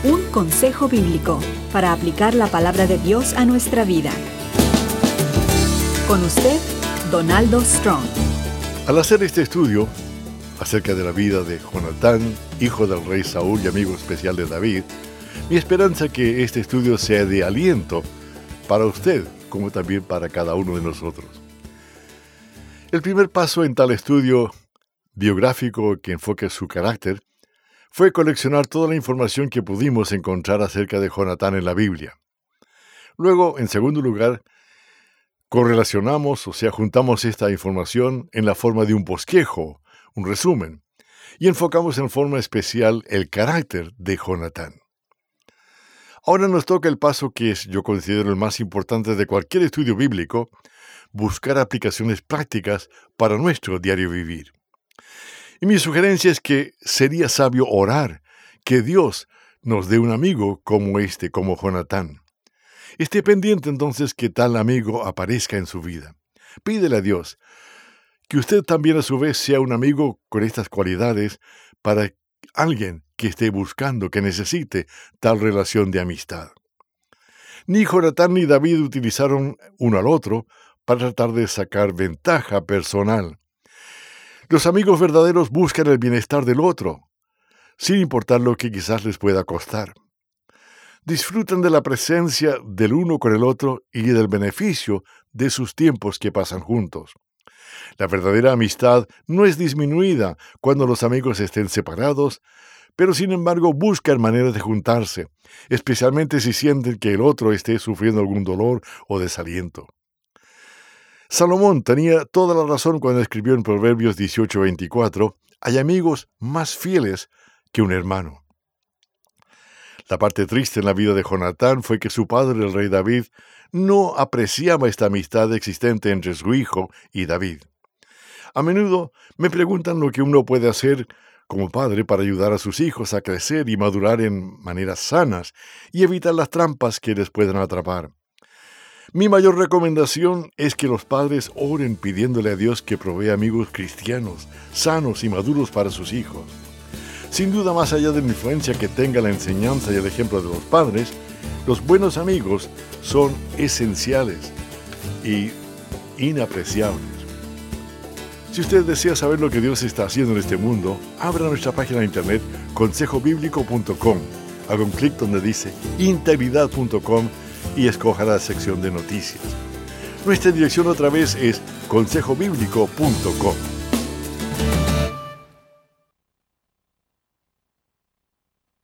Un consejo bíblico para aplicar la palabra de Dios a nuestra vida. Con usted, Donaldo Strong. Al hacer este estudio acerca de la vida de Jonatán, hijo del rey Saúl y amigo especial de David, mi esperanza es que este estudio sea de aliento para usted, como también para cada uno de nosotros. El primer paso en tal estudio biográfico que enfoque su carácter fue coleccionar toda la información que pudimos encontrar acerca de Jonatán en la Biblia. Luego, en segundo lugar, correlacionamos, juntamos esta información en la forma de un bosquejo, un resumen, y enfocamos en forma especial el carácter de Jonatán. Ahora nos toca el paso que yo considero el más importante de cualquier estudio bíblico, buscar aplicaciones prácticas para nuestro diario vivir. Y mi sugerencia es que sería sabio orar que Dios nos dé un amigo como como Jonatán. Esté pendiente entonces que tal amigo aparezca en su vida. Pídele a Dios que usted también a su vez sea un amigo con estas cualidades para alguien que esté buscando, que necesite tal relación de amistad. Ni Jonatán ni David utilizaron uno al otro para tratar de sacar ventaja personal. Los amigos verdaderos buscan el bienestar del otro, sin importar lo que quizás les pueda costar. Disfrutan de la presencia del uno con el otro y del beneficio de sus tiempos que pasan juntos. La verdadera amistad no es disminuida cuando los amigos estén separados, pero sin embargo buscan maneras de juntarse, especialmente si sienten que el otro esté sufriendo algún dolor o desaliento. Salomón tenía toda la razón cuando escribió en Proverbios 18:24, hay amigos más fieles que un hermano. La parte triste en la vida de Jonatán fue que su padre, el rey David, no apreciaba esta amistad existente entre su hijo y David. A menudo me preguntan lo que uno puede hacer como padre para ayudar a sus hijos a crecer y madurar en maneras sanas y evitar las trampas que les puedan atrapar. Mi mayor recomendación es que los padres oren pidiéndole a Dios que provea amigos cristianos, sanos y maduros para sus hijos. Sin duda, más allá de la influencia que tenga la enseñanza y el ejemplo de los padres, los buenos amigos son esenciales y inapreciables. Si usted desea saber lo que Dios está haciendo en este mundo, abra nuestra página de internet consejobiblico.com. Haga un clic donde dice integridad.com y escoja la sección de noticias. Nuestra dirección otra vez es consejobiblico.com.